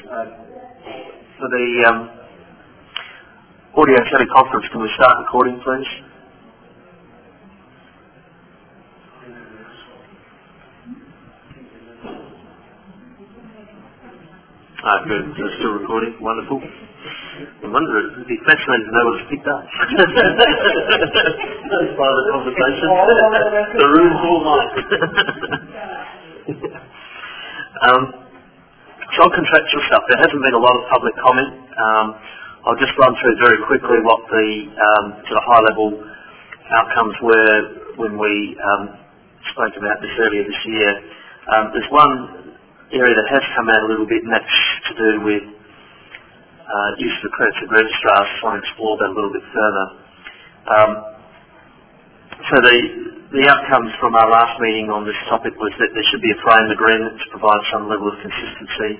For the audio teleconference, can we start recording, please? Good. It's still recording. Wonderful. I wonder, it'd be fascinating to know what it's picked up. That's part of the conversation. The room's all mine. So on contractual stuff, there hasn't been a lot of public comment. I'll just run through very quickly what the sort of high-level outcomes were when we spoke about this earlier this year. There's one area that has come out a little bit, and that's to do with use of accredited registrars. So I want to explore that a little bit further. So the outcomes from our last meeting on this topic was that there should be a frame agreement to provide some level of consistency,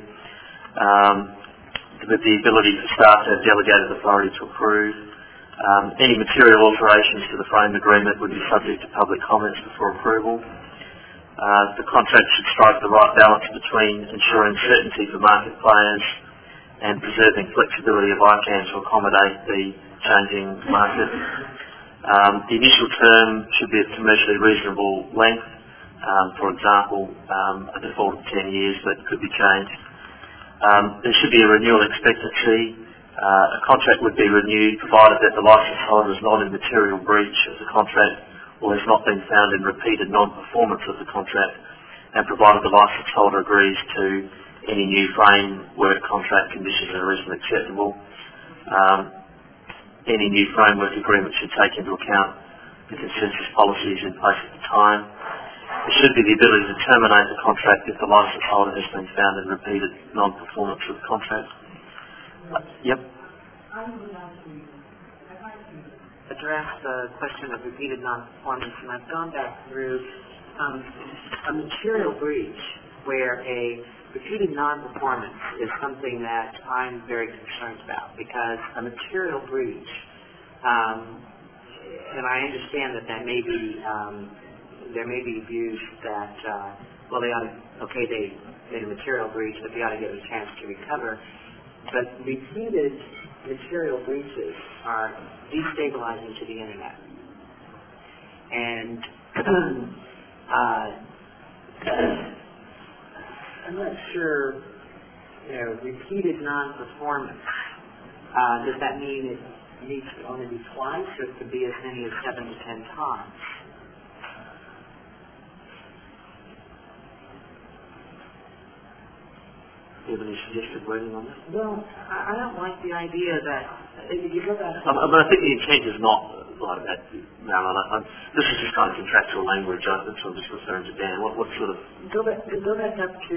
with the ability for staff to have delegated authority to approve. Any material alterations to the frame agreement would be subject to public comments before approval. The contract should strike the right balance between ensuring certainty for market players and preserving flexibility of ICANN to accommodate the changing market. The initial term should be of commercially reasonable length, for example, a default of 10 years, but could be changed. There should be a renewal expectancy. A contract would be renewed provided that the licence holder is not in material breach of the contract or has not been found in repeated non-performance of the contract, and provided the licence holder agrees to any new framework contract conditions that are reasonably acceptable. Any new framework agreement should take into account the consensus policies in place at the time. There should be the ability to terminate the contract if the licence holder has been found in repeated non-performance of the contract. Yep. Address the question of repeated non-performance, and I've gone back through a material breach where a repeated non-performance is something that I'm very concerned about, because a material breach, and I understand that there may be views that well, they ought to, okay, they made a material breach, but they ought to get a chance to recover. But repeated material breaches are destabilizing to the internet. And I'm not sure, repeated non-performance, does that mean it needs to only be twice, or it could be as many as 7 to 10 times? Do you have any suggested wording on that? Well, I don't like the idea that if you go back. But I think the intent is not like that. This is just kind of contractual language. So I'm just referring to Dan. What sort of? Go back up to.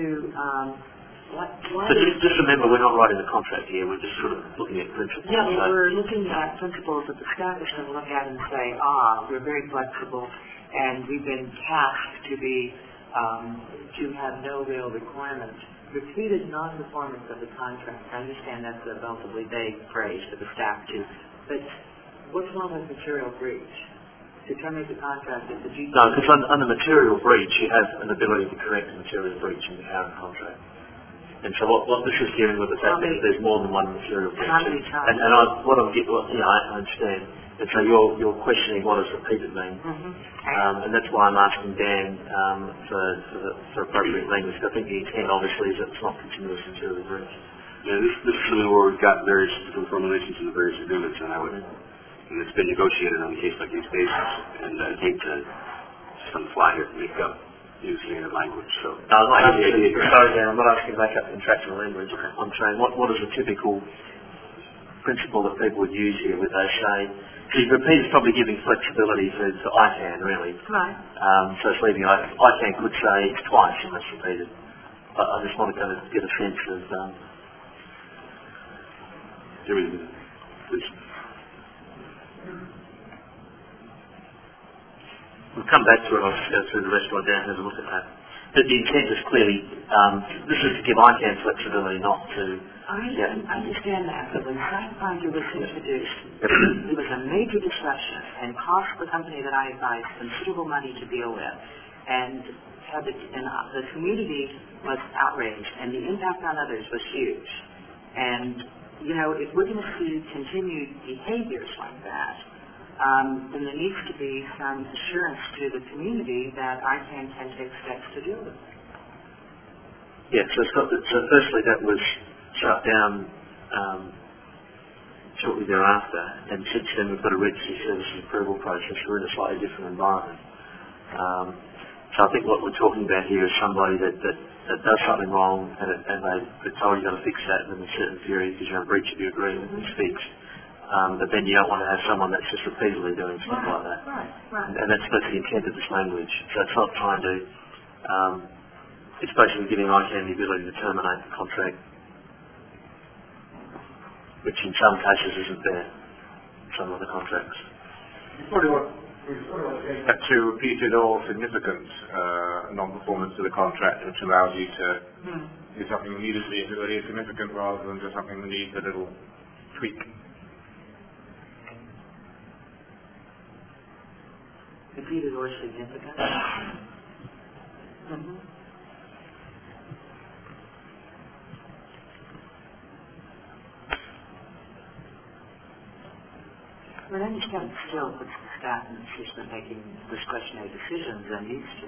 So just remember, we're not writing the contract here. We're just sort of looking at principles. Yeah, we're looking at principles that the staff is going to look at and say, we're very flexible, and we've been tasked to have no real requirements. Repeated non-performance of the contract. I understand that's a relatively vague phrase for the staff too, but what's wrong with material breach? To terminate the contract if the GP... No, because under material breach, you have an ability to correct the material breach in the current contract. And so what this is dealing with the fact that there's more than one material breach. And I understand. And so you're questioning what does repeated mean. And that's why I'm asking Dan for appropriate language. I think the intent obviously is that it's not continuous material breach. Yeah, this is something where we've got various different formulations in the various agreements, and it's been negotiated on a case-by-case basis. And I hate to just on the fly here to make up new standard language. So sorry, Dan, I'm not asking to make up contractual language. I'm saying what is a typical principle that people would use here, would they say? Because repeat is probably giving flexibility for ICANN, really. Right. So it's leaving ICANN could say it's twice unless repeated. But I just want to kind of get a sense of. We'll come back to it. I'll just go through the rest of it down and have a look at that. But the intent is clearly, this is to give ICANN flexibility, not to... I understand that, but when Site was introduced, it was a major disruption and cost the company that I advised considerable money to deal with. And had the community was outraged, and the impact on others was huge. And, you know, if we're going to see continued behaviors like that, then there needs to be some assurance to the community that ICANN can take steps to deal with it. Yeah, so firstly that was shut down shortly thereafter, and since then we've got a registry services approval process. We're in a slightly different environment. So I think what we're talking about here is somebody that does something wrong and they're told you've got to fix that within a certain period because you're in breach of your agreement and it's fixed. But then you don't want to have someone that's just repeatedly doing stuff like that. Right. And that's the intent of this language. So it's not trying to, it's basically giving ICANN the ability to terminate the contract, which in some cases isn't there, some of the contracts. To repeated or significant non-performance to the contract, which allows you to do something immediately if it really is significant rather than just something that needs a little tweak. Repeated or significant? I understand it still puts the staff in the position of making discretionary decisions and needs to.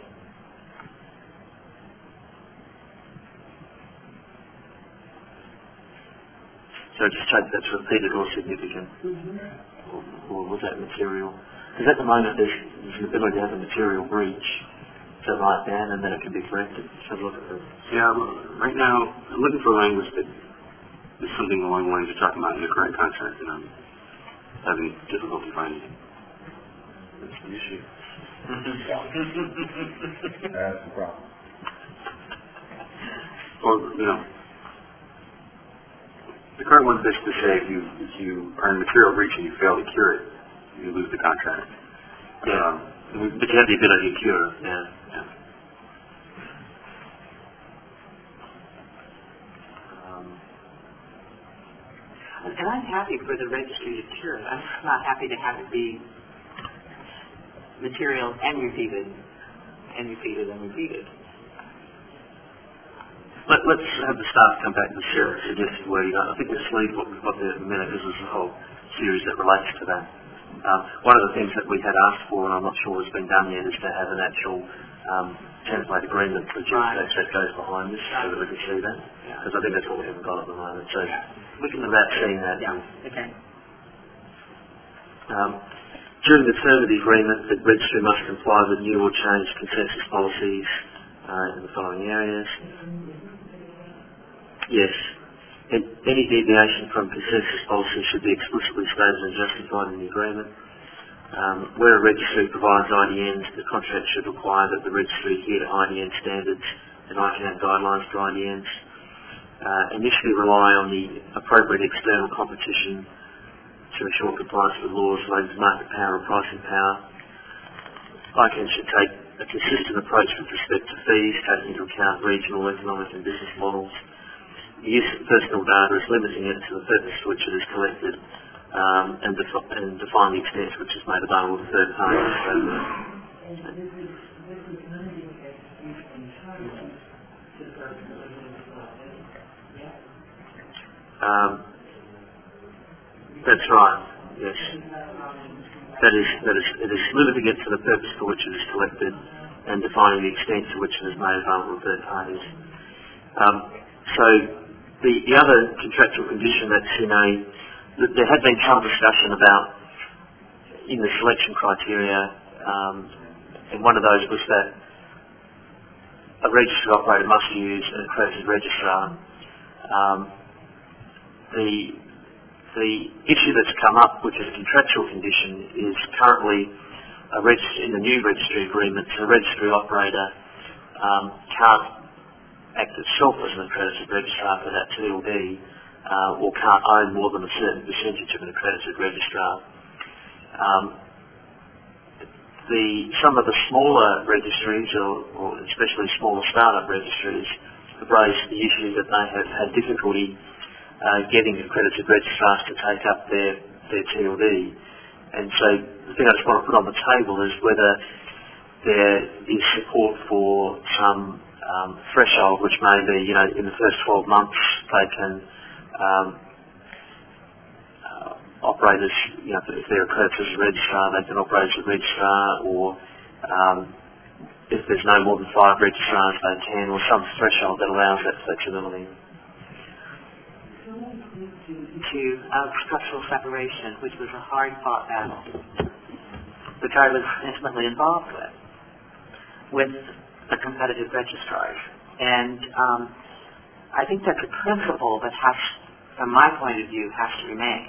So just take that's repeated or significant, or was that material? Because at the moment there's an ability to have a material breach, so right down, and then it can be corrected. So look at it. Yeah, right now I'm looking for language that is something along the lines you're talking about in the current contract, and I'm having difficulty finding it. That's the issue. That's the problem. Or, you know, the current one basically say if you are in material breach and you fail to cure it, you lose the contract. Yeah, but you have the ability to cure it. Yeah. And I'm happy for the registry to cure it. I'm just not happy to have it be material and repeated. Let's have the staff come back and share a suggested wording. I think this leads what we've got there at the minute. This is a whole series that relates to that. One of the things that we had asked for, and I'm not sure has been done yet, is to have an actual template agreement that goes behind this so that we can see that. Because I think that's what we haven't got at the moment. So we can about seeing that. Okay. During the term of the agreement, the registry must comply with new or changed consensus policies in the following areas. Yes. Any deviation from consensus policy should be explicitly stated and justified in the agreement. Where a registry provides IDNs, the contract should require that the registry adhere to IDN standards and ICANN guidelines for IDNs. Initially rely on the appropriate external competition to ensure compliance with laws related to market power and pricing power. ICANN should take a consistent approach with respect to fees, taking into account regional, economic and business models. The use of personal data is limiting it to the purpose to which it is collected and define the extent to which it's made available to third parties. That's right, yes. It is limiting it to the purpose for which it is collected and defining the extent to which it is made available to third parties. So the other contractual condition that's there had been some discussion about in the selection criteria, and one of those was that a registry operator must use an accredited registrar. The issue that's come up, which is a contractual condition, is currently in the new registry agreement, a registry operator can't act itself as an accredited registrar for that TLD or can't own more than a certain percentage of an accredited registrar. Some of the smaller registries, or especially smaller startup registries, have raised the issue that they have had difficulty getting accredited registrars to take up their TLD. And so the thing I just want to put on the table is whether there is support for some threshold, which may be, in the first 12 months they can operate as, if they're accredited as a registrar, they can operate as a registrar, or if there's no more than 5 registrars, they can, or some threshold that allows that flexibility. Issue of structural separation, which was a hard-fought battle, which I was intimately involved with the competitive registrars. And I think that's a principle that has, from my point of view, has to remain.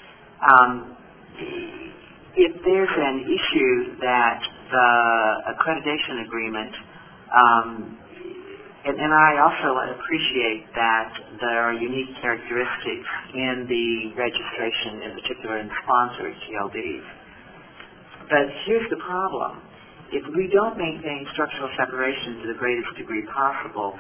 If there's an issue that the accreditation agreement, and I also appreciate that there are unique characteristics in the registration, in particular in sponsored TLDs. But here's the problem. If we don't maintain structural separation to the greatest degree possible,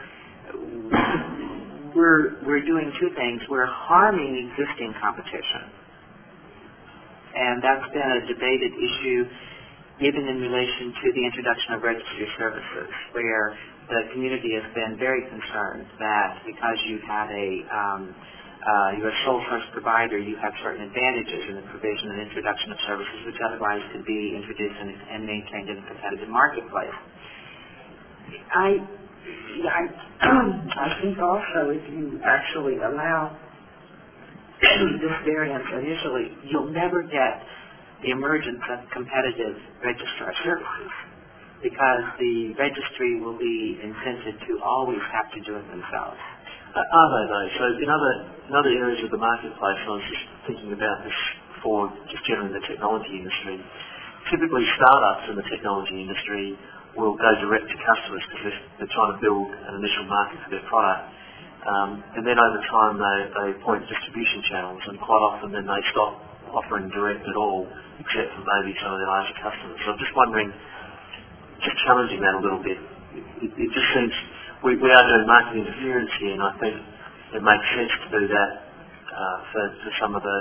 we're doing two things. We're harming existing competition. And that's been a debated issue even in relation to the introduction of registry services, where the community has been very concerned that because you have you're a sole source provider, you have certain advantages in the provision and introduction of services which otherwise could be introduced and maintained in a competitive marketplace. I think also if you actually allow this variance initially, you'll never get the emergence of competitive registrar services, because the registry will be incented to always have to do it themselves. Are they though? So in other areas of the marketplace, I was just thinking about this for just generally the technology industry. Typically startups in the technology industry will go direct to customers because they're trying to build an initial market for their product. And then over time they appoint distribution channels, and quite often then they stop offering direct at all, except for maybe some of their larger customers. So I'm just wondering, just challenging that a little bit. It just seems we are doing market interference here, and I think it makes sense to do that for some of the...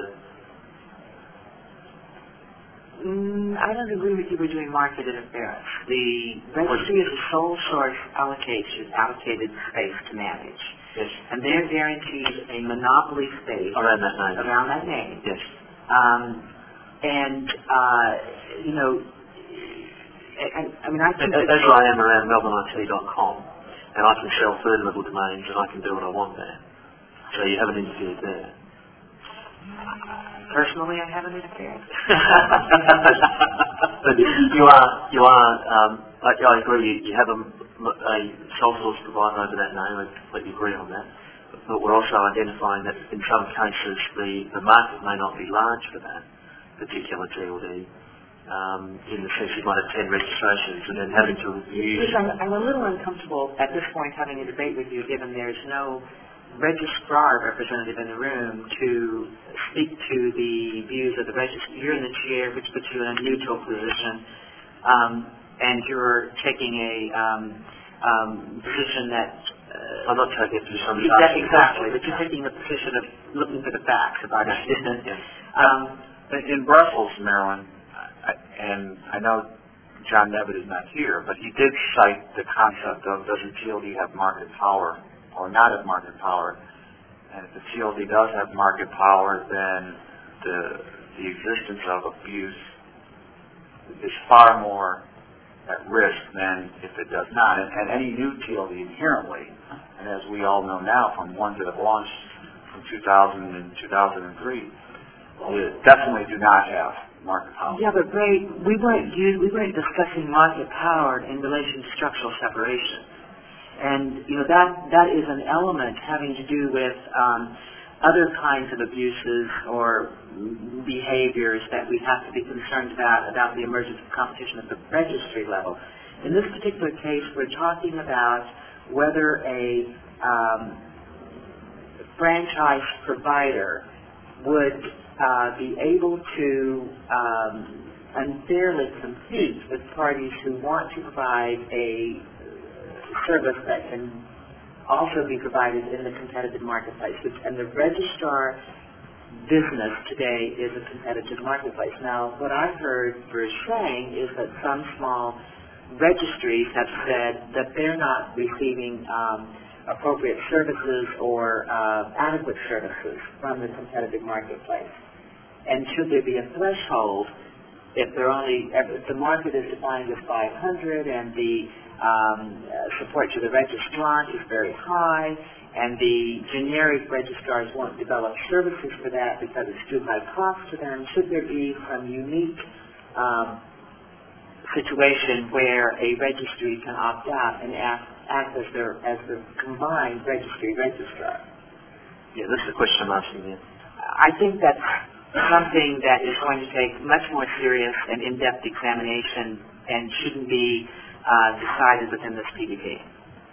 I don't agree with you. We're doing market interference. The registry is a sole source allocated space to manage. Yes. And they're guaranteed a monopoly space around that name. Around that name. Yes. I think as I am around melbourneIT.com, and I can sell third level domains, and I can do what I want there. So you haven't interfered there. Personally, I haven't interfered. But you are. I agree. You have a sole source provider over that name. I completely agree on that. But we're also identifying that in some cases the market may not be large for that particular TLD. In the sense you might have 10 registrations and then having to review. I'm a little uncomfortable at this point having a debate with you, given there's no registrar representative in the room to speak to the views of the registrar. You're in the chair, which puts you in a neutral position, and you're taking a position that... I'm not taking a position. Exactly, but you're taking the position of looking for the facts about it. In Brussels, Maryland, and I know John Nevitt is not here, but he did cite the concept of does a TLD have market power or not have market power? And if the TLD does have market power, then the existence of abuse is far more at risk than if it does not. And any new TLD inherently, and as we all know now from ones that have launched from 2000 and 2003, definitely do not have market power. Yeah, but Ray, we weren't discussing market power in relation to structural separation. And, that is an element having to do with other kinds of abuses or behaviors that we have to be concerned about the emergence of competition at the registry level. In this particular case, we're talking about whether a franchise provider would be able to unfairly compete with parties who want to provide a service that can also be provided in the competitive marketplace. And the registrar business today is a competitive marketplace. Now, what I've heard Bruce saying is that some small registries have said that they're not receiving appropriate services or adequate services from the competitive marketplace. And should there be a threshold, if the market is defined as 500 and the support to the registrant is very high, and the generic registrars won't develop services for that because it's too high cost to them, should there be some unique situation where a registry can opt out and act as the combined registry registrar? Yeah, that's the question I'm asking you. I think that's something that is going to take much more serious and in-depth examination and shouldn't be decided within this PDP.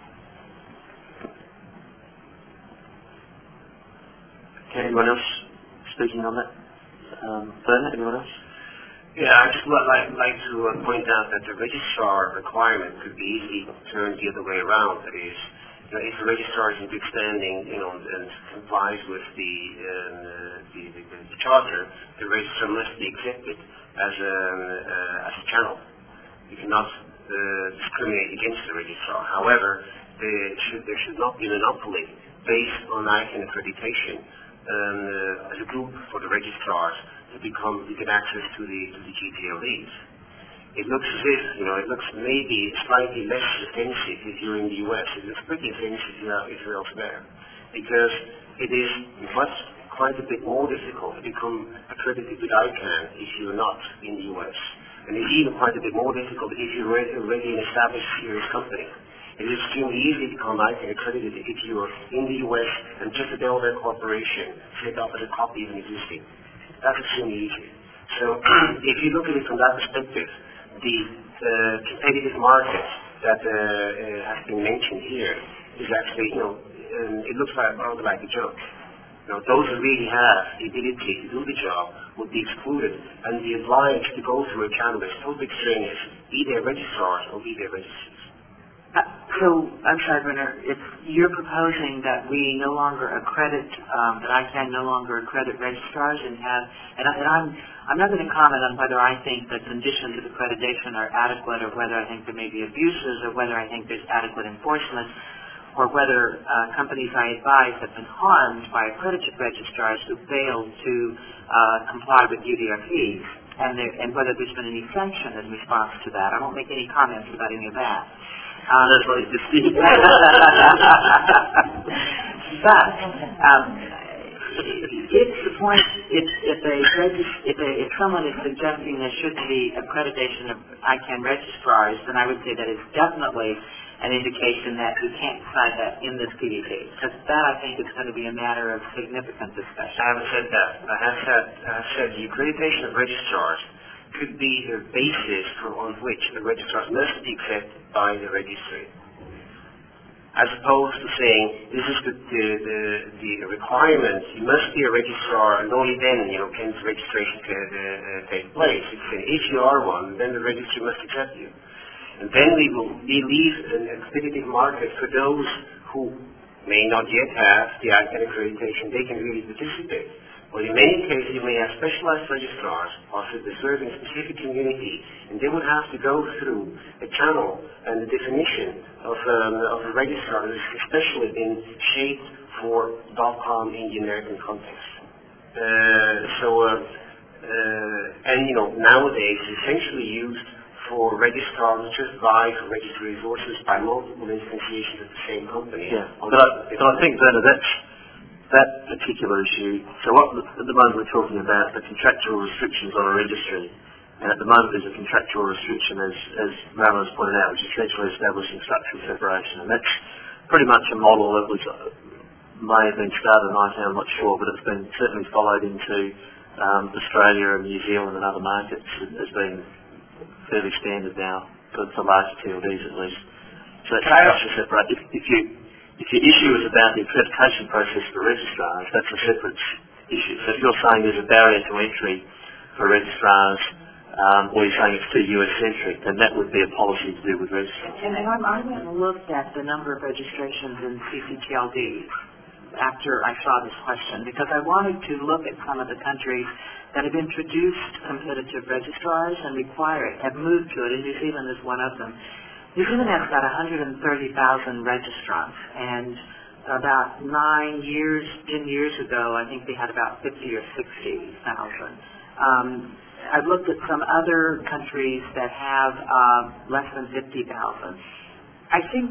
Okay, anyone else speaking on that? Bernard, anyone else? Yeah, I'd just like to point out that the registrar requirement could be easily turned the other way around. That is, if the registrar is in good standing, and complies with the charter, the registrar must be accepted as a channel. You cannot discriminate against the registrar. However, there should not be an monopoly based on ICANN accreditation as a group for the registrars to get access to the GTLDs. It looks as if, it looks maybe slightly less offensive if you're in the US. It looks pretty offensive if you're elsewhere, because it is quite a bit more difficult to become accredited with ICANN if you're not in the US. And it's even quite a bit more difficult if you're already an established serious company. It is extremely easy to become ICANN accredited if you're in the US and just a Delaware corporation set up as a copy of an existing. That's extremely easy. So if you look at it from that perspective, the competitive market that has been mentioned here is actually, it looks rather like a joke. Those who really have the ability to do the job would be excluded and be obliged to go through a channel that's totally extraneous, be they registrars or be they registries. So, I'm sorry, Bernard, if you're proposing that we no longer accredit, that ICANN no longer accredit registrars and I'm not going to comment on whether I think the conditions of accreditation are adequate or whether I think there may be abuses or whether I think there's adequate enforcement or whether companies I advise have been harmed by accredited registrars who failed to comply with UDRPs and whether there's been any sanction in response to that. I won't make any comments about any of that. That's what it's disputed. But if someone is suggesting there should be accreditation of ICANN registrars, then I would say that is definitely an indication that we can't decide that in this PDP. Because that, I think, is going to be a matter of significant discussion. I haven't said that. I have said the accreditation of registrars could be the basis on which the registrars must be accepted by the registry, as opposed to saying this is the requirement. You must be a registrar, and only then can the registration take place. It's saying if you are one, then the registry must accept you, and then we leave a competitive market for those who may not yet have the ICANN accreditation. They can really participate. Well, in many cases, you may have specialized registrars also serving a specific community, and they would have to go through a channel and the definition of a registrar that has especially been shaped for .com in the American context. Nowadays, it's essentially used for registrars just vie for registry resources by multiple instantiations of the same company. Yeah, but I think, Bernard, that particular issue, so at the moment we're talking about the contractual restrictions on a registry, and at the moment there's a contractual restriction, as Marilyn's pointed out, which is essentially establishing structural separation, and that's pretty much a model that may have been started in ICANN, I'm not sure, but it's been certainly followed into Australia and New Zealand and other markets as being fairly standard now, for large TLDs at least. So it's structural separation. If your issue is about the accreditation process for registrars, that's a separate issue. So if you're saying there's a barrier to entry for registrars, or you're saying it's too US-centric, then that would be a policy to do with registrars. And I went and looked at the number of registrations in CCTLDs, after I saw this question because I wanted to look at some of the countries that have introduced competitive registrars and require it, have moved to it, and New Zealand is one of them. New Zealand has about 130,000 registrants, and about 10 years ago, I think they had about 50 or 60,000. I've looked at some other countries that have less than 50,000. I think,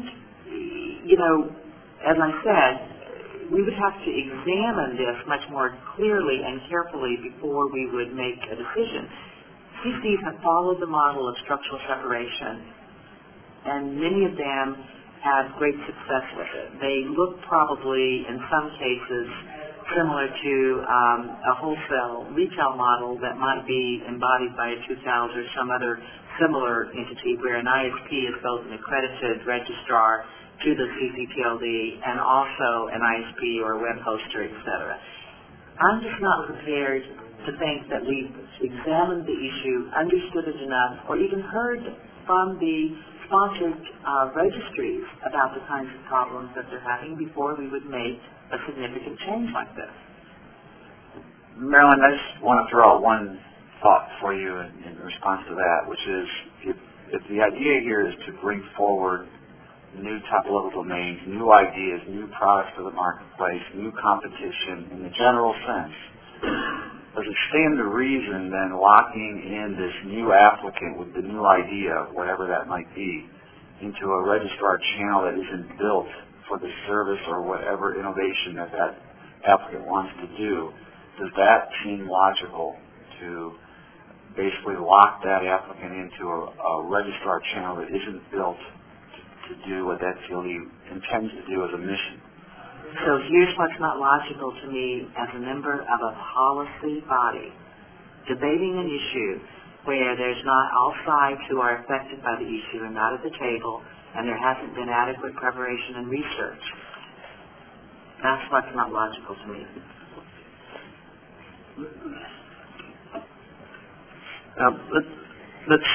as I said, we would have to examine this much more clearly and carefully before we would make a decision. CCs have followed the model of structural separation, and many of them had great success with it. They look probably, in some cases, similar to a wholesale retail model that might be embodied by a 2000 or some other similar entity where an ISP is both an accredited registrar to the CCTLD and also an ISP or a web hoster, etc. I'm just not prepared to think that we've examined the issue, understood it enough, or even heard from the sponsored registries about the kinds of problems that they're having before we would make a significant change like this. Marilyn, I just want to throw out one thought for you in response to that, which is if the idea here is to bring forward new top-level domains, new ideas, new products for the marketplace, new competition in the general sense, does it stand to reason then locking in this new applicant with the new idea, whatever that might be, into a registrar channel that isn't built for the service or whatever innovation that applicant wants to do? Does that seem logical to basically lock that applicant into a registrar channel that isn't built to do what that CLD intends to do as a mission? So here's what's not logical to me as a member of a policy body debating an issue where there's not all sides who are affected by the issue and not at the table, and there hasn't been adequate preparation and research. That's what's not logical to me. Let's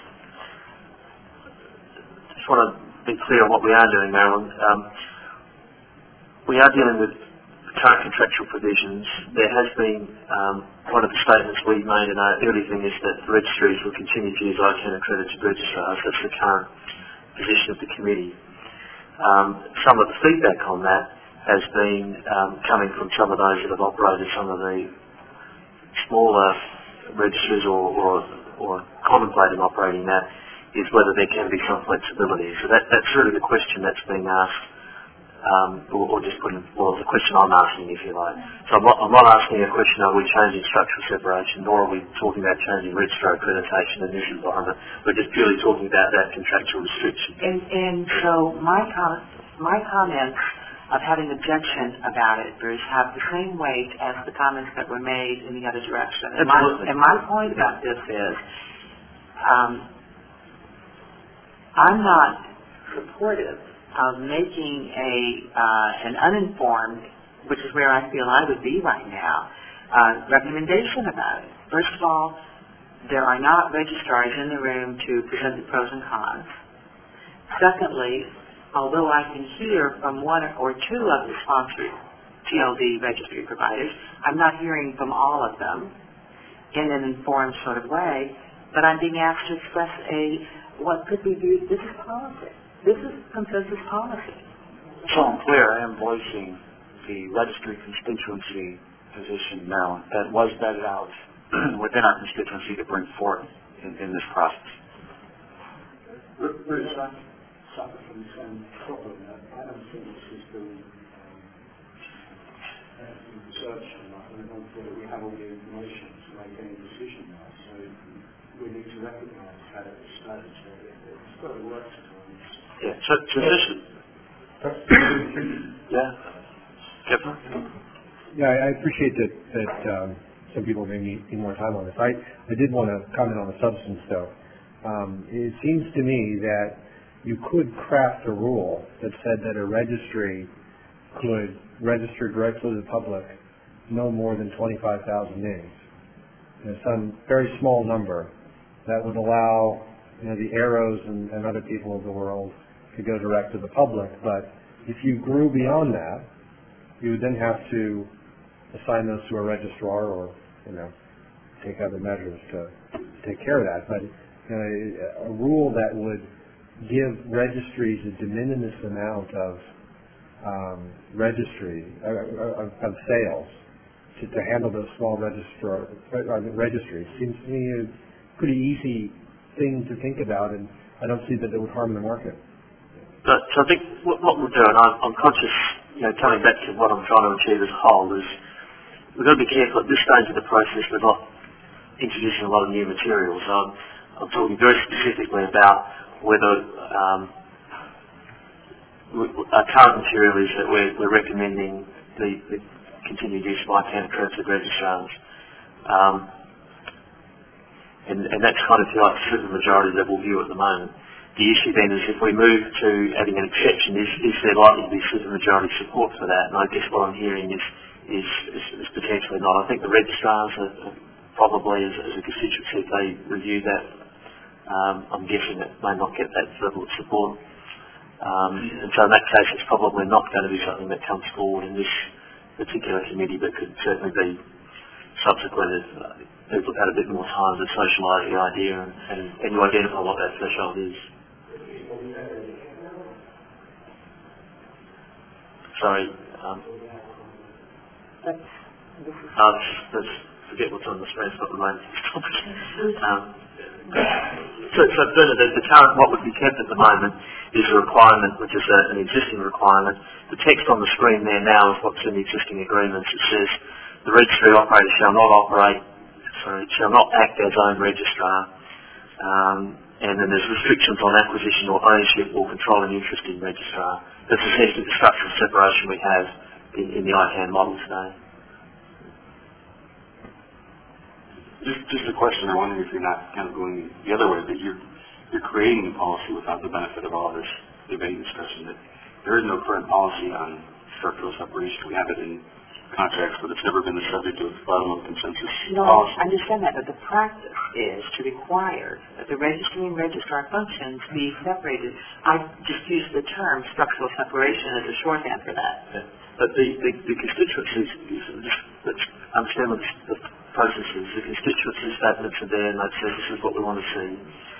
just want to be clear on what we are doing, Marilyn. We are dealing with current contractual provisions. There has been, one of the statements we made in our early thing is that the registries will continue to use ICANN accredited registrars. That's the current position of the committee. Some of the feedback on that has been coming from some of those that have operated some of the smaller registries or contemplating operating that, is whether there can be some flexibility. So that's really the question that's being asked, or just putting, well, the question I'm asking, if you like. So I'm not asking a question, are we changing structural separation, nor are we talking about changing registrar accreditation in this environment. We're just purely talking about that contractual restriction. And so my comments of having objection about it, Bruce, have the same weight as the comments that were made in the other direction. Absolutely. And my point about this is, I'm not supportive of making an uninformed, which is where I feel I would be right now, recommendation about it. First of all, there are not registrars in the room to present the pros and cons. Secondly, although I can hear from one or two of the sponsored TLD registry providers, I'm not hearing from all of them in an informed sort of way, but I'm being asked to express what could be viewed, this is policy. This is consensus policy. So I'm clear, I am voicing the registry constituency position now that was vetted out within our constituency to bring forth in this process. Bruce, I suffer from the same problem. I don't think this has been researched enough, and I don't feel that we have all the information to make any decision now. So we need to recognise that at this stage. It's got to work to do. Yeah, so this yeah. Kevin? Yeah, I appreciate that some people may need more time on this. I did want to comment on the substance, though. It seems to me that you could craft a rule that said that a registry could register directly to the public no more than 25,000 names. Some very small number that would allow the Arrows and other people of the world to go direct to the public. But if you grew beyond that, you would then have to assign those to a registrar or, take other measures to take care of that. But a rule that would give registries a de minimis amount of of sales to handle those small registries seems to me a pretty easy thing to think about, and I don't see that it would harm the market. So I think what we'll do, and I'm conscious, coming back to what I'm trying to achieve as a whole, is we've got to be careful at this stage of the process. We're not introducing a lot of new materials. I'm talking very specifically about whether our current material is that we're recommending the continued use of ICANN-accredited registrars. And that's kind of, if you like, the supermajority level view at the moment. The issue then is if we move to adding an exception, is there likely to be supermajority support for that? And I guess what I'm hearing is potentially not. I think the registrars are probably, as a constituency, if they review that, I'm guessing it may not get that level of support. And so in that case, it's probably not going to be something that comes forward in this particular committee, but could certainly be subsequent if people have had a bit more time to socialise the idea and you identify what that threshold is. Sorry. Let's forget what's on the screen, it's not related to this topic. So Bernard, the current, what would be kept at the moment is a requirement, which is an existing requirement. The text on the screen there now is what's in the existing agreements. It says the registry operator shall not act as own registrar, and then there's restrictions on acquisition or ownership or controlling interest in registrar. That's essentially the structural separation we have in the ICANN model today. Just a question. I wonder if you're not kind of going the other way, that you're creating a policy without the benefit of all this debate and discussion. That there is no current policy on structural separation. We have it in contracts, but it's never been the subject of bottom-up consensus No, policy. I understand that, but the practice is to require that the registry and registrar functions be separated. I just use the term structural separation as a shorthand for that. Yeah. But the constituencies, let's understand what the process is. The constituency statements are there, and they've said this is what we want to see.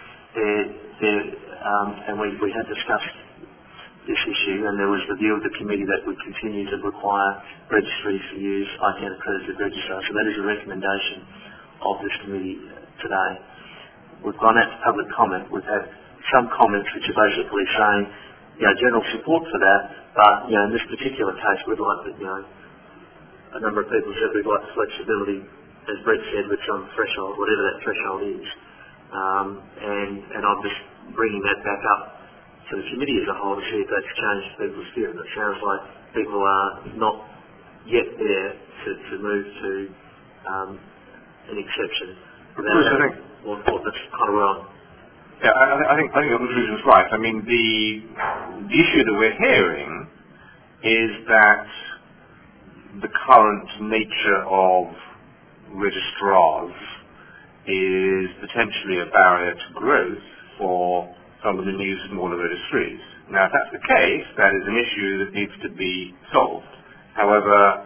And we had discussed this issue, and there was the view of the committee that would continue to require registries to use ICANN-accredited registrars. So that is a recommendation of this committee today. We've gone out to public comment. We've had some comments which are basically saying, general support for that, but, in this particular case, we'd like that, a number of people said we'd like flexibility, as Brett said, with some threshold, whatever that threshold is. And I'm just bringing that back up to the committee as a whole to see if that's changed people's view. And it sounds like people are not yet there to move to an exception. Or that's kind of wrong. Yeah, I think your conclusion is right. I mean, the issue that we're hearing is that the current nature of registrars is potentially a barrier to growth for some of the new smaller registries. Now, if that's the case, that is an issue that needs to be solved. However,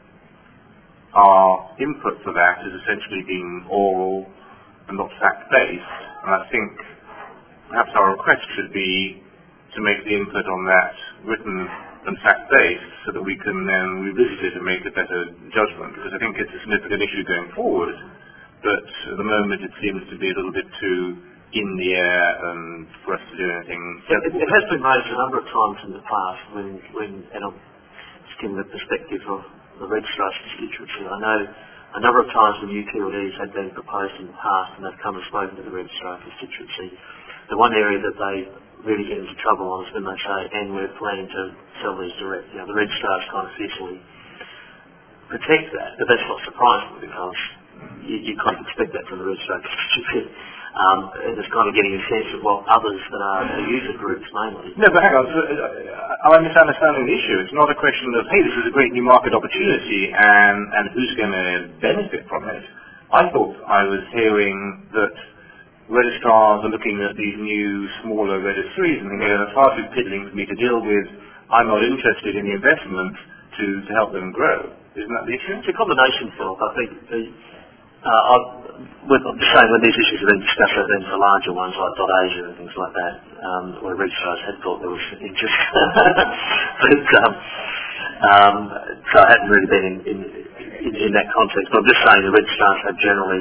our input for that is essentially being oral and not fact-based, and I think perhaps our request should be to make the input on that written and fact-based so that we can then revisit it and make a better judgment, because I think it's a significant issue going forward, but at the moment it seems to be a little bit too in the air and for us to do anything. It has been raised a number of times in the past when and I'm just giving the perspective of the registrar's constituency. I know a number of times when UTLDs had been proposed in the past and they've come and spoken to the registrar constituency. The one area that they really get into trouble on is when they say, and we're planning to sell these direct. The registrars kind of fiercely protect that, but that's not surprising because you kind of expect that from the registrar constituency. And it's kind of getting a sense of what others that are the user groups mainly. No, but hang on. I'm misunderstanding the issue. It's not a question of, hey, this is a great new market opportunity and who's going to benefit from it. I thought I was hearing that registrars are looking at these new, smaller registries and thinking, that's far too piddling for me to deal with. I'm not interested in the investment to to help them grow. Isn't that the issue? It's a combination, Phil. I think I'm just saying when these issues have been discussed, they've been for larger ones like .Asia and things like that, where registrars had thought there was interest. So I hadn't really been in that context. But I'm just saying the registrars have generally,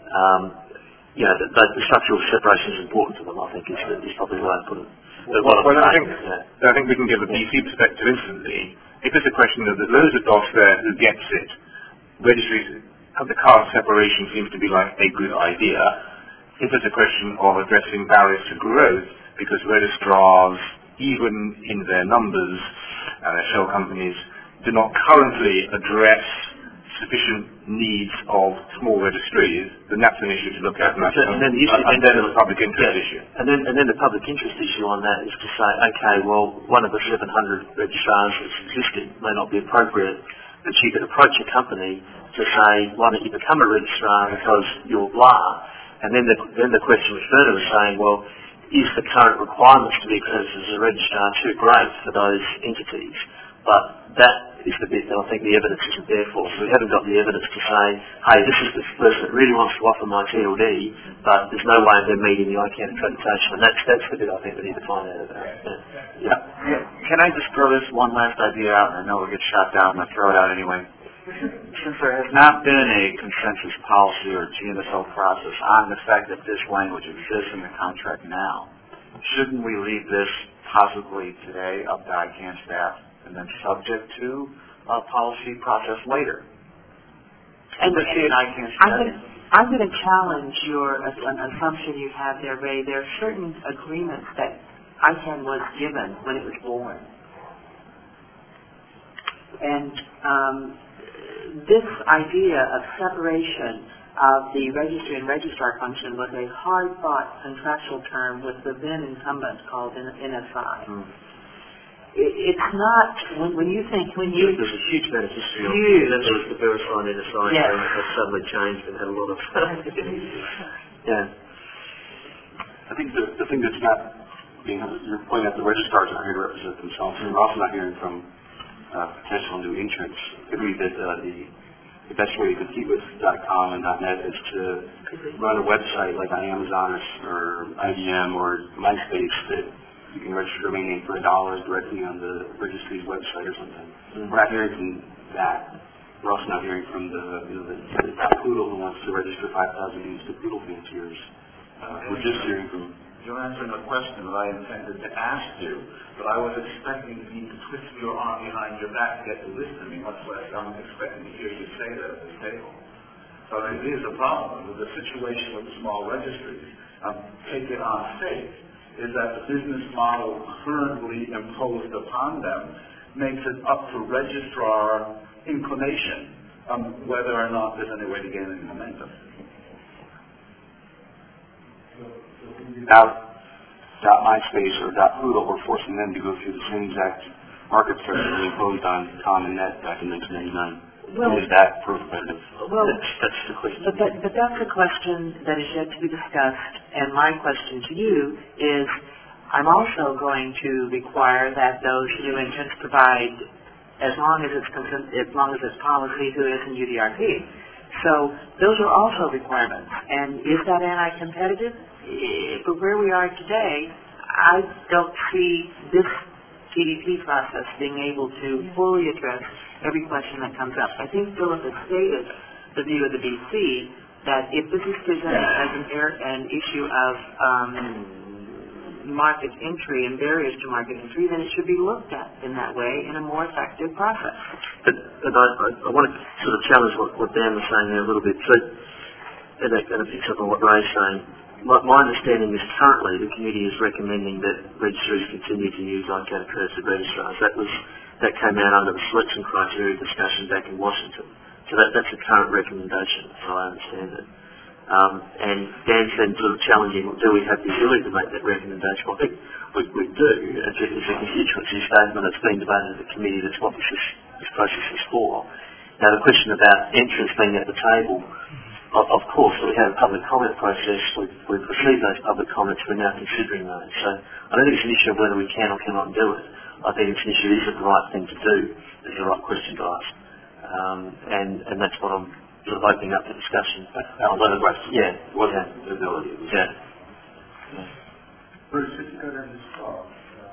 the structural separation is important to them, I think, is probably the way to put it. I think we can give a BC perspective instantly. If it's a question of there's loads of docs there who gets it, registries, the current separation seems to be like a good idea. If it's a question of addressing barriers to growth, because registrars, even in their numbers, their shell companies, do not currently address sufficient needs of small registries, then that's an issue to look at. And then the public interest issue. And then the public interest issue on that is to say, okay, well, one of the 700 registrars that's existing may not be appropriate, but you could approach a company to say, why don't you become a registrar because you're blah. And then the question was further was saying, well, is the current requirements to be accredited as a registrar too great for those entities? But that is the bit that I think the evidence isn't there for. So we haven't got the evidence to say, hey, this is the person that really wants to offer my TLD, but there's no way of them meeting the ICANN accreditation. And that's the bit I think we need to find out about. Yeah. Can I just throw this one last idea out? I know we'll get shot down, but I'll throw it out anyway. Since there has not been a consensus policy or GMSO process on the fact that this language exists in the contract now, shouldn't we leave this possibly today up to ICANN staff and then subject to a policy process later? And let's see an ICANN staff. I'm going to challenge an assumption you have there, Ray. There are certain agreements that ICANN was given when it was born. And this idea of separation of the registry and registrar function was a hard-fought contractual term with the then incumbent called NSI. It's not, when you... There's a huge amount of history on it. Then there was the Verisign NSI thing that suddenly changed and had a lot of... Yeah. I think the thing that's not being... You're pointing out the registrars aren't here to represent themselves, and we're also not hearing from potential new entrants. I agree that the best way to compete with .com and .net is to run a website like on Amazon or IBM or MySpace that you can register a domain name for $1 directly on the registry's website or something. We're not hearing from that. We're also not hearing from the Poodle who wants to register 5,000 names to Poodle fanciers. We're just hearing from... You're answering a question that I intended to ask you, but I was expecting you to twist your arm behind your back to get to listen to me, much less I'm expecting to hear you say that at this table. So it is a problem with the situation with small registries. Take it on faith, is that the business model currently imposed upon them makes it up to registrar inclination whether or not there's any way to gain any momentum. Without .MySpace or .Poodle, we're forcing them to go through the same exact market pressure we imposed on .com and .net back in 1999. Well, is that pro-competitive? Well, that's the question. But that's a question that is yet to be discussed, and my question to you is, I'm also going to require that those new entrants provide, as long as it's policy, who is in UDRP. So those are also requirements. And is that anti-competitive? But where we are today, I don't see this TDP process being able to fully address every question that comes up. I think Philip has stated the view of the BC that if this is presented as an issue of market entry and barriers to market entry, then it should be looked at in that way in a more effective process. But I want to sort of challenge what Dan was saying there a little bit. So, and it picks up on what Ray's saying. My understanding is currently the committee is recommending that registries continue to use ICANN accredited registrars. That came out under the selection criteria discussion back in Washington. So that's a current recommendation, as I understand it. And Dan's then sort of challenging, do we have the ability to make that recommendation? Well, I think we do. It's a constituency statement that's been debated at the committee. That's what this process is for. Now, the question about entrants being at the table, of course, we have a public comment process. We've received those public comments. We're now considering those. So I don't think it's an issue of whether we can or cannot do it. I think it's an issue, is it the right thing to do? is the right question to ask. And that's what I'm sort of opening up to discussion. That was the question. Yeah. It wasn't the ability. It was Yeah. Bruce, if you go down this path,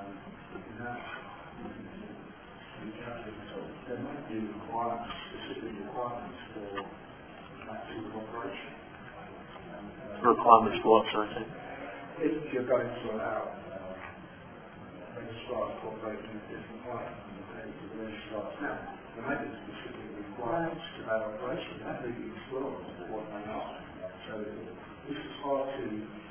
there might be requirements, specific requirements for that sort of operation. Requirements for what, sorry? If you're going to allow registrars to operate in a different way compared to the registrars now, there may be specific requirements to that operation. That may be explored what they are. So this is hard to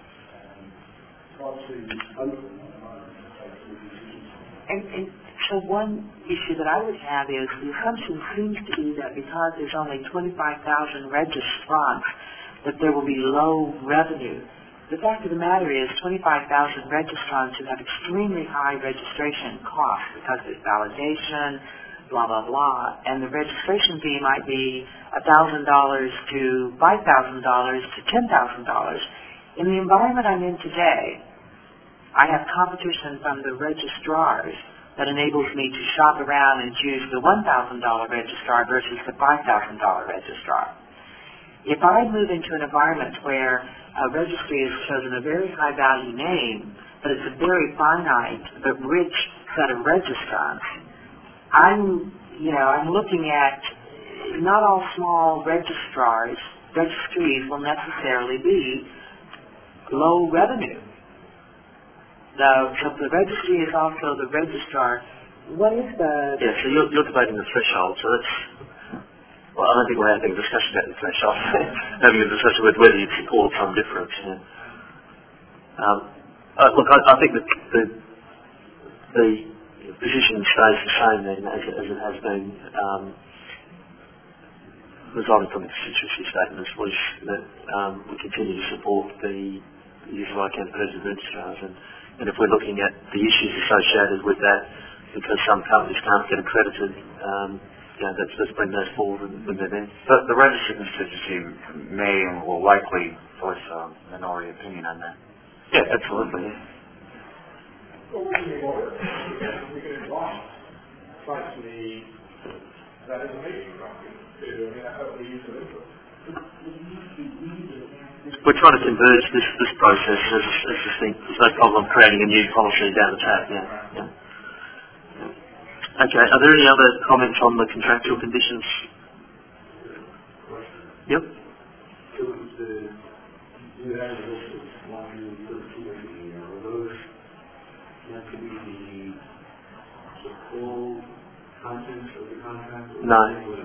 open at the moment to take through decisions. And so one issue that I would have is the assumption seems to be that because there's only 25,000 registrants, that there will be low revenue. The fact of the matter is 25,000 registrants who have extremely high registration costs because there's validation, blah, blah, blah, and the registration fee might be $1,000 to $5,000 to $10,000. In the environment I'm in today, I have competition from the registrars that enables me to shop around and choose the $1,000 registrar versus the $5,000 registrar. If I move into an environment where a registry has chosen a very high value name, but it's a very finite but rich set of registrants, I'm looking at not all small registries will necessarily be low revenue. So if the registry is also the registrar, what is the... Yeah, so you're debating the threshold, so that's... Well, I don't think we're having a discussion about the threshold. Having a discussion with whether you support some difference. Yeah. Look, I think that the position stays the same then as it has been resulting from the constituency statements, was that we continue to support the use of ICANN as registrars, and if we're looking at the issues associated with that, because some companies can't get accredited, let's bring those forward when they're there. But the registered constituency may and will likely voice a minority opinion on that. Yeah, absolutely. Yeah. Well, we can invite basically that as a meeting, We're trying to converge this process as there's no problem creating a new policy down the track. Yeah. Okay, are there any other comments on the contractual conditions? Yep. No.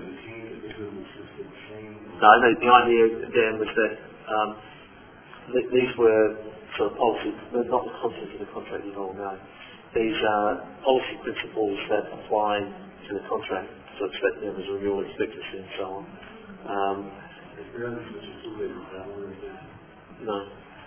No, the idea, Dan, was that these were sort of policy, not the content of the contract, you all know. These are policy principles that apply to the contract, such that there was renewal expectancy and so on. No.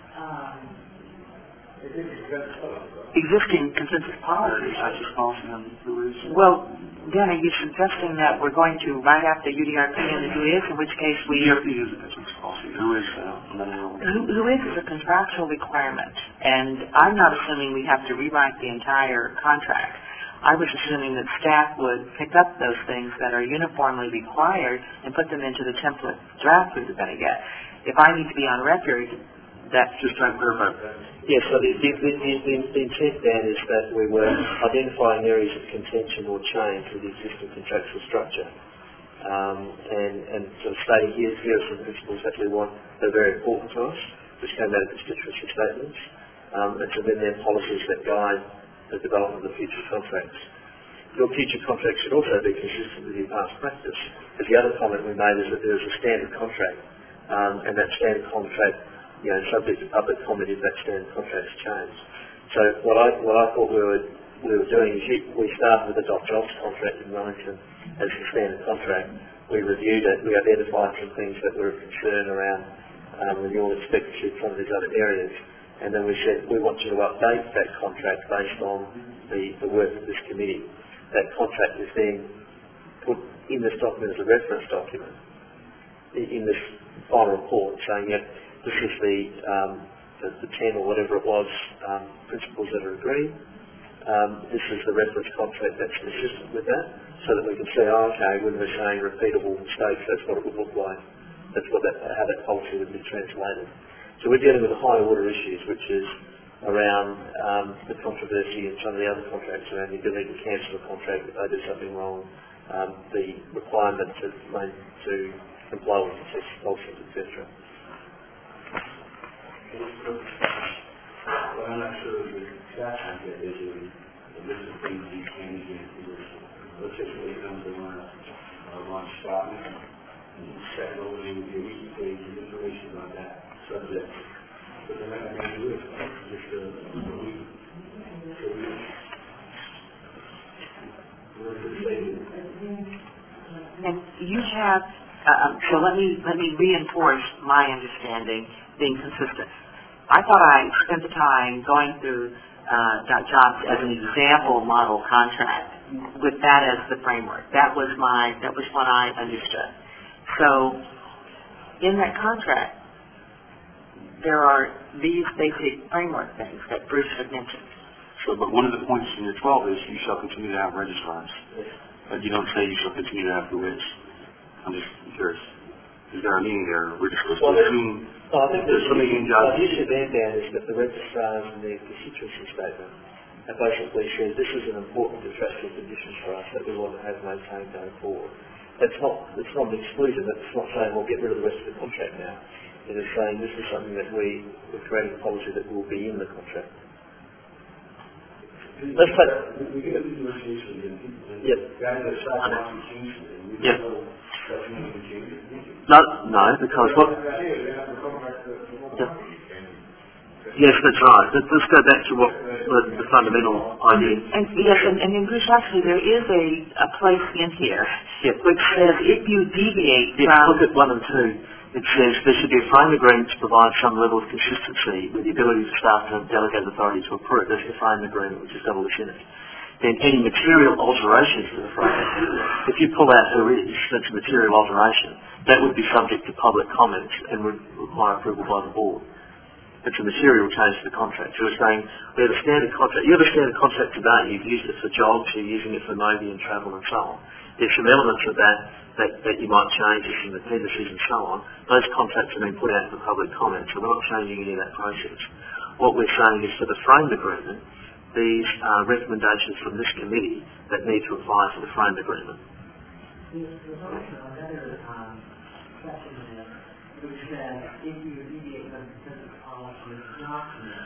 Existing consensus policies, I suppose. Well, Dan, are you suggesting that we're going to write out the UDRP and the WHOIS, in which case we... UDRP is a consensus policy. WHOIS is a contractual requirement, and I'm not assuming we have to rewrite the entire contract. I was assuming that staff would pick up those things that are uniformly required and put them into the template draft we were going to get. If I need to be on record, that's... Just trying to clarify. Yes, so the intent then is that we were identifying areas of contention or change with the existing contractual structure. And sort of stating here are some principles that we want that are very important to us, which came out of constituency statements. And so then there are policies that guide the development of the future contracts. Your future contracts should also be consistent with your past practice. Because the other comment we made is that there is a standard contract, and that standard contract, subject to public comment if that standard contract's changed. So what I thought we were doing is we started with the .jobs contract in Wellington as the standard contract. We reviewed it, we identified some things that were of concern around renewal expectancy from these other areas, and then we said we want you to update that contract based on the work of this committee. That contract is then put in this document as a reference document in this final report, saying that this is the 10 or whatever it was principles that are agreed. this is the reference contract that's consistent with that, so that we can see, okay, when we're saying repeatable mistakes, that's what it would look like. That's what how that policy would be translated. So we're dealing with the high order issues, which is around the controversy in some of the other contracts around the ability to cancel a contract if they do something wrong, the requirement to comply with the test policies, etc. Well, I'm not sure if the staff contract is a list of things you can do. Let's just say it comes to one stop and set it over in the weekly page of information about that subject. But they're not going to do it. Just a week. And you have, so let me reinforce my understanding, being consistent. I thought I spent the time going through jobs as an example model contract with that as the framework. That was what I understood. So in that contract, there are these basic framework things that Bruce had mentioned. Sure, but one of the points in your 12 is you shall continue to have registrars. But you don't say you shall continue to have the which. I'm just curious. Is there a meaning there? We're just supposed to assume I think there's something in jobs. The issue there, Dan, is that the registrars in their constituency statement have basically said this is an important contractual condition for us that we want to have maintained going forward. It's not an exclusion. It's not saying we'll get rid of the rest of the contract now. It is saying this is something that we're creating a policy that will be in the contract. Let's take... We get a negotiation and people... Yep. Guys that start watching change it. Yep. No, because what... Yes, that's right. Let's go back to what the fundamental idea. And yes, and in Bruce, actually, there is a place in here which says if you deviate from... Look at 1 and 2. It says there should be a frame agreement to provide some level of consistency with the ability of staff to have delegated authority to approve. That's the frame agreement, which is double the sentence. Then any material alterations to the frame agreement, if you pull out who is, that's a material alteration, that would be subject to public comments and would require approval by the board. It's a material change to the contract. So we're saying we have a standard contract. You have a standard contract today. You've used it for jobs, you're using it for movie and travel and so on. There's some elements of that you might change, there's some appendices and so on. Those contracts have been put out for public comment, so we're not changing any of that process. What we're saying is for the framed agreement, these are recommendations from this committee that need to apply for the framed agreement. There's also another section in it which says if you deviate from the specific policy document,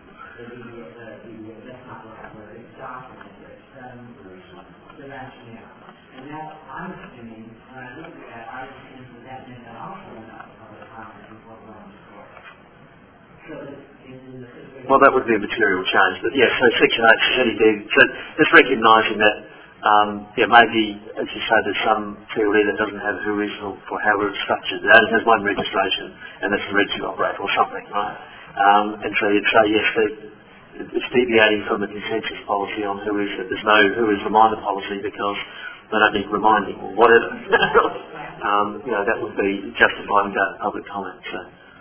that's not the right word, it's documented, the rationale. And that, I'm assuming, when I look at that, I assume that meant that also went out to public comment before we're on the court. So well, that would be a material change, but yes, so Section 8 said indeed. So just recognising that, maybe, as you say, there's some TLD that doesn't have who is for how it's structured. It only has one registration, and that's the registry operator or something, right? And so you'd say, yes, it's deviating from the consensus policy on who is it. There's no who is reminder policy because they don't need reminding or whatever. That would be justified and go to public comment. So.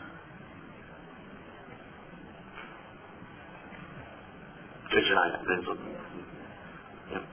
Section 8 depends on. Yep.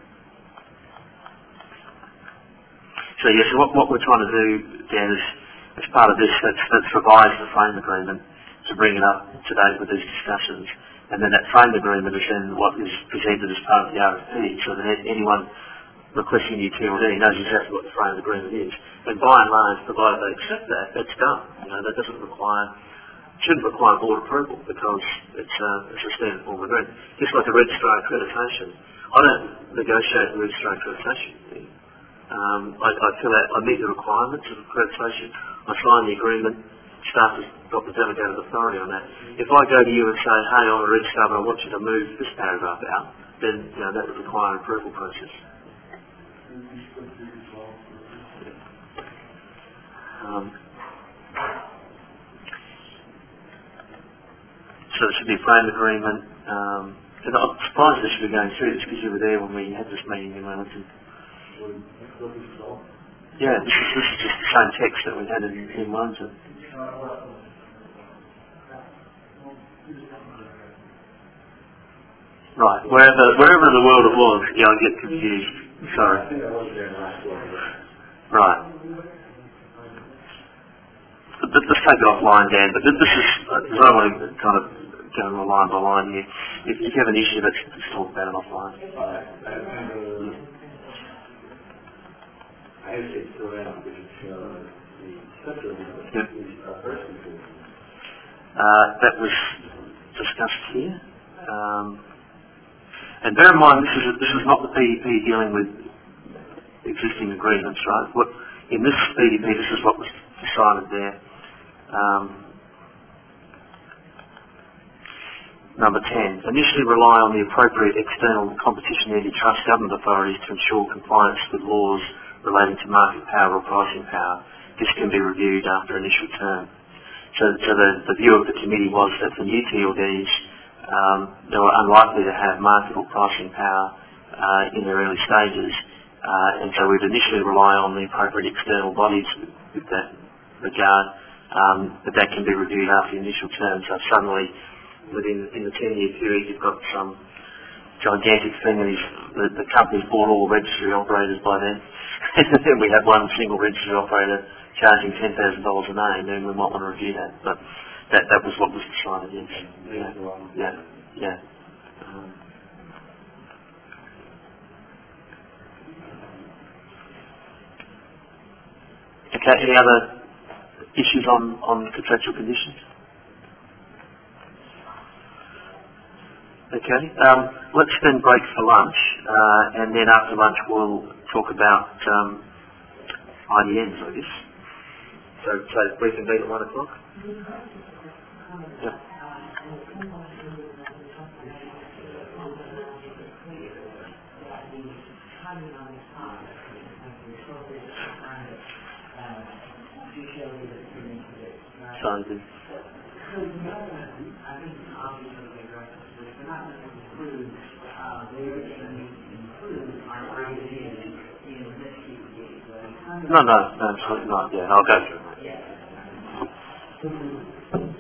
So yes, what we're trying to do, Dan, is as part of this, let's revise the frame agreement to bring it up to date with these discussions. And then that frame agreement is then what is presented as part of the RFP, so that anyone requesting the TLD knows exactly what the frame agreement is. And by and large, provided they accept that, that's done. That shouldn't require board approval because it's a standard form of agreement. Just like a registrar accreditation. I don't negotiate the registrar accreditation. I fill out, I meet the requirements of accreditation, I sign the agreement, staff has got the delegated authority on that. If I go to you and say, hey, I'm a registrar, but I want you to move this paragraph out, then that would require an approval process. So it should be a frame agreement. And I'm surprised they should be going through this because you were there when we had this meeting in Wellington. Yeah, this is just the same text that we had in Wellington. Right, wherever in the world it was, yeah, I get confused. Sorry. I think I was there last week. Right. Let's take it offline, Dan, but this is, I don't want to kind of go line by line here. If you have an issue, let's talk about it offline. I hesitate to throw that out because the sector Yep. is very important. That was discussed here. And bear in mind, this is not the PDP dealing with existing agreements, right? In this PDP, this is what was decided there. Number 10, initially rely on the appropriate external competition antitrust government authorities to ensure compliance with laws relating to market power or pricing power. This can be reviewed after initial term. So the view of the committee was that for new TLDs, they were unlikely to have market or pricing power in their early stages, and so we'd initially rely on the appropriate external bodies with that regard, but that can be reviewed after the initial term. So suddenly, in the 10-year period, you've got some gigantic thing, and the company's bought all the registry operators by then, and then we have one single registry operator charging $10,000 a name, then we might want to review that. But that was what was decided, yes. Yeah. Okay, any other issues on contractual conditions? Okay, let's then break for lunch, and then after lunch we'll talk about IDNs, I guess. So we can meet at 1 o'clock? Yeah. Sounds good. No, absolutely not. Yeah, I'll go through it.